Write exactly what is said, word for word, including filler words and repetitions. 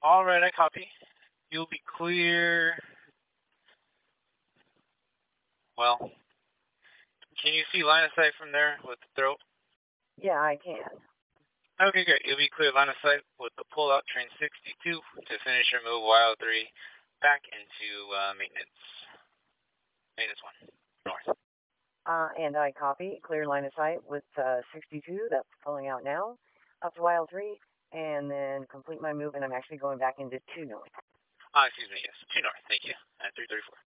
All right, I copy. You'll be clear. Well, can you see line of sight from there with the throat? Yeah, I can. Okay, great. You'll be clear line of sight with the pull-out train sixty-two to finish your move Y O three back into uh, maintenance. Maintenance one, north. Uh, and I copy. Clear line of sight with uh, sixty-two. That's pulling out now. Up to Y L three. And then complete my move, and I'm actually going back into two north. Ah, excuse me, yes. two north, thank you. At three thirty-four.